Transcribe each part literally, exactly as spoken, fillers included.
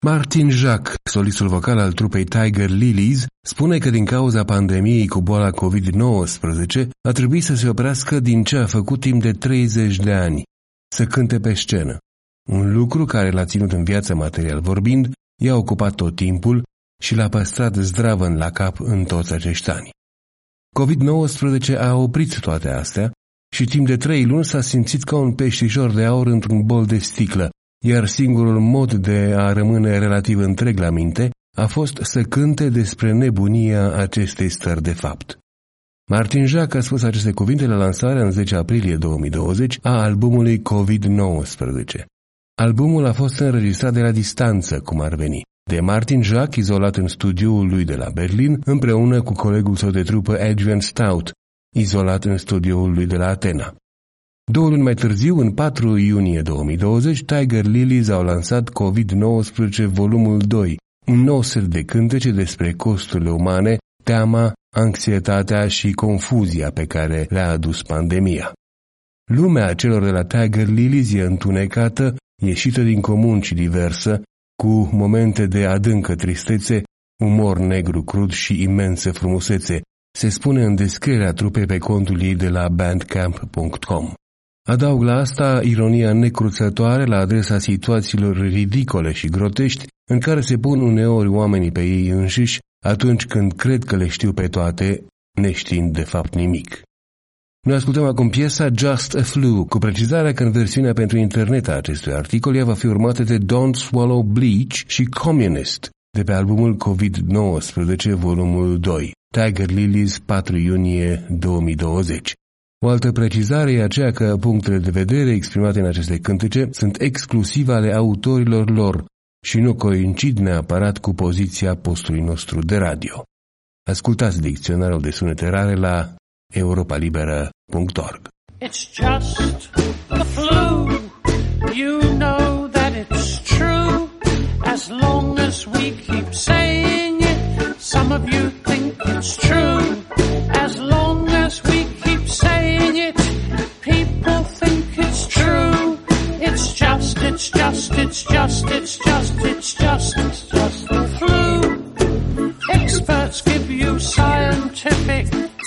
Martin Jacques, solistul vocal al trupei Tiger Lilies, spune că din cauza pandemiei cu boala covid nouăsprezece a trebuit să se oprească din ce a făcut timp de treizeci de ani, să cânte pe scenă. Un lucru care l-a ținut în viață material vorbind, i-a ocupat tot timpul și l-a păstrat zdravăn la cap în toți acești ani. covid nouăsprezece a oprit toate astea și timp de trei luni s-a simțit ca un peștișor de aur într-un bol de sticlă, iar singurul mod de a rămâne relativ întreg la minte a fost să cânte despre nebunia acestei stări de fapt. Martin Jacques a spus aceste cuvinte la lansarea în zece aprilie două mii douăzeci a albumului covid nouăsprezece. Albumul a fost înregistrat de la distanță, cum ar veni, de Martin Jacques, izolat în studioul lui de la Berlin, împreună cu colegul său de trupă Adrian Stout, izolat în studioul lui de la Atena. Două luni mai târziu, în patru iunie două mii douăzeci, Tiger Lilies au lansat covid nouăsprezece volumul doi, un nou set de cântece despre costurile umane, teama, anxietatea și confuzia pe care le-a adus pandemia. Lumea celor de la Tiger Lilies e întunecată, ieșită din comun și diversă, cu momente de adâncă tristețe, umor negru crud și imensă frumusețe, se spune în descrierea trupei pe contul ei de la bandcamp punct com. Adaug la asta ironia necruțătoare la adresa situațiilor ridicole și grotești în care se pun uneori oamenii pe ei înșiși atunci când cred că le știu pe toate, neștiind de fapt nimic. Noi ascultăm acum piesa Just a Flu, cu precizarea că în versiunea pentru internet a acestui articol ea va fi urmată de Don't Swallow Bleach și Communist, de pe albumul covid nouăsprezece volumul doi, Tiger Lilies, patru iunie două mii douăzeci. O altă precizare e aceea că punctele de vedere exprimate în aceste cântece sunt exclusiv ale autorilor lor și nu coincid neapărat cu poziția postului nostru de radio. Ascultați dicționarul de sunete rare la europa libera punct org. It's just the flu. You know that it's true. As long as we keep saying it, some of you think it's true. As long as we keep saying it, people think it's true. It's just, it's just, it's just, it's just, it's just, it's just the flu. Experts give you scientific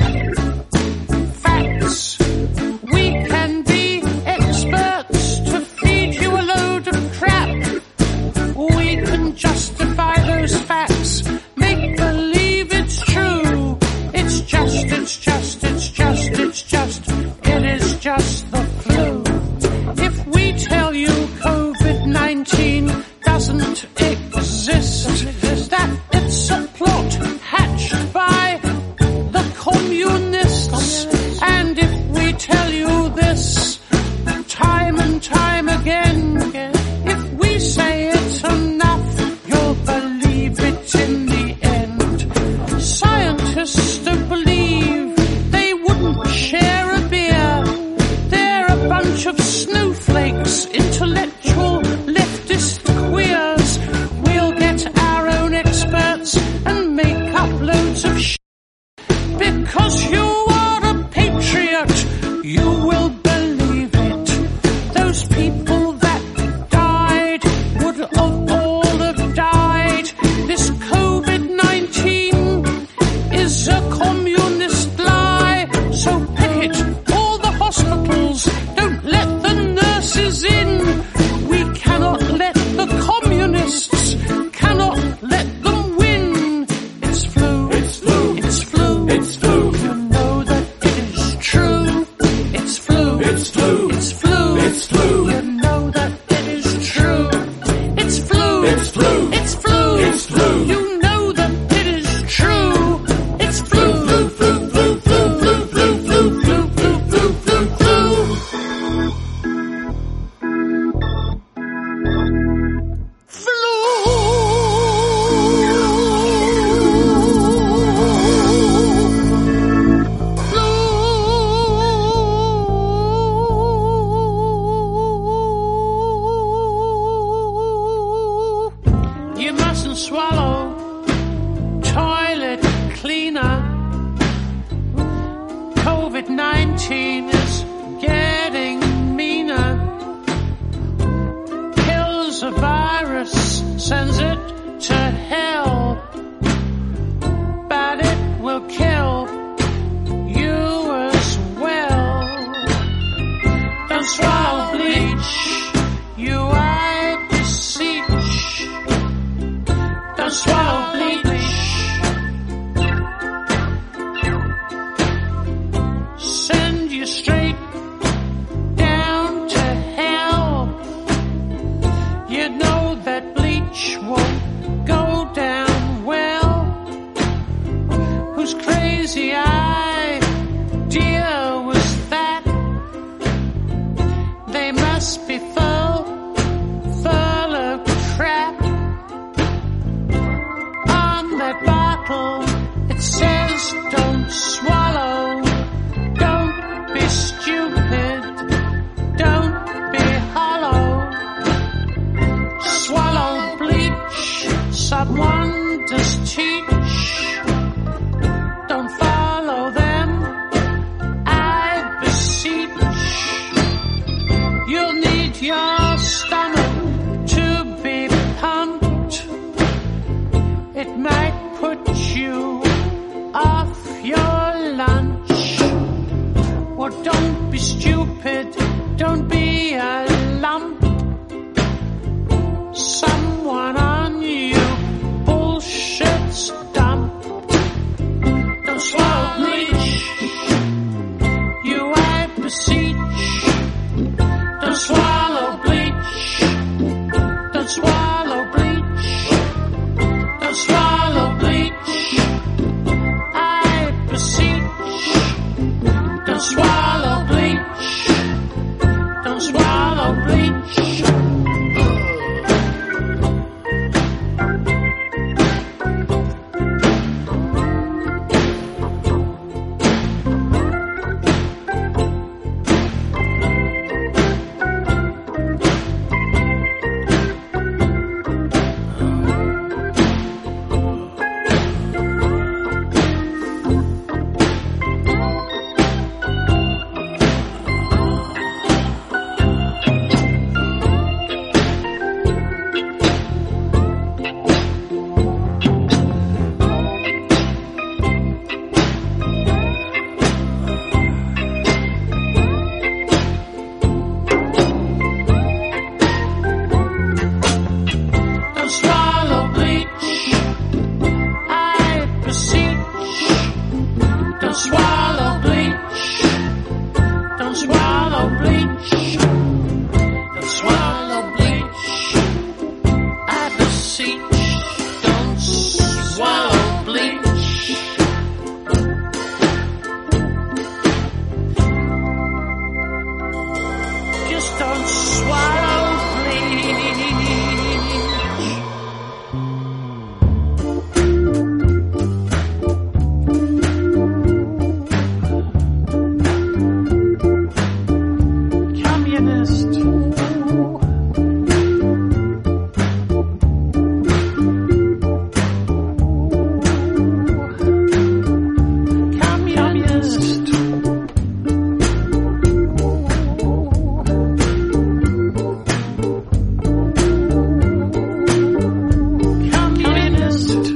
facts. We can be experts to feed you a load of crap. We can justify those facts, make believe it's true. It's just, it's just, it's just, it's just, it is just the flu. If we tell you covid nineteen doesn't exist, that it's a plot hatched by the communists, and if we tell you this time and time again, if we say it enough, you'll believe it in the end. Scientists don't believe, they wouldn't share a beer. They're a bunch of snowflakes, intellectual leftist queers. We'll get our own experts and make up loads of shit. Because you are a patriot, you will believe it. Those people that died would have all have died. This covid nineteen is a communist lie. So picket all the hospitals, don't let the nurses in. We cannot let the communists, cannot let them win. It's flu, it's flu, it's flu, it's flu. You know that it is true. It's flu, it's flu, it's flu, it's flu. You know that it is true. It's flu, it's flu, it's flu, it's flu. You know that it is true. It's flu, flu, flu, flu, flu, flu, flu, flu, flu, flu, flu, flu, flu. You mustn't swallow toilet cleaner. covid nineteen is getting meaner. Kills a virus sends it to hell, but it will kill you as well. Don't swallow bleach, you I beseech. Don't swallow bleach. Send you straight down to hell. You know that bleach won't go down well. Whose crazy idea was that? They must be full, full of crap. On that bottle it says don't swallow. Don't be stupid, don't be hollow. Swallow bleach, someone does teach. Don't follow them, I beseech. You'll need your stomach to be pumped. It might put you off your lunch. Well, don't be stupid, don't be a lump. Someone on you bullshit's dumped. Don't swallow bleach, you I beseech. Don't swallow bleach, don't swallow bleach. Don't swallow bleach, I beseech. Don't swallow bleach, don't swallow bleach. Don't swallow bleach, I beseech. Don't swallow bleach, don't swallow bleach. Don't swallow bleach, I beseech. Don't swallow bleach. Just don't swallow bleach. Communist. Communist. Communist.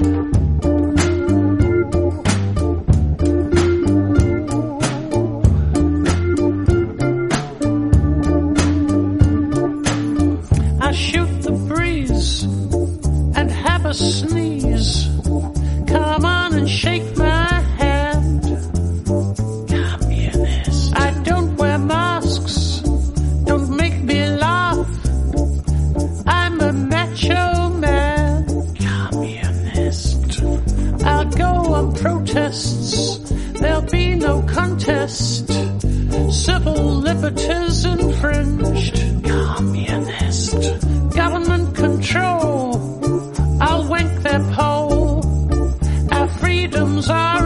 I shoot the breeze and have a sneeze. Come on and shake my hand. Communist. I don't wear masks, don't make me laugh. I'm a macho man. Communist. I'll go on protests, there'll be no contest. Civil liberties infringed. Communist. Government control, I'll wank their pole. Our freedoms are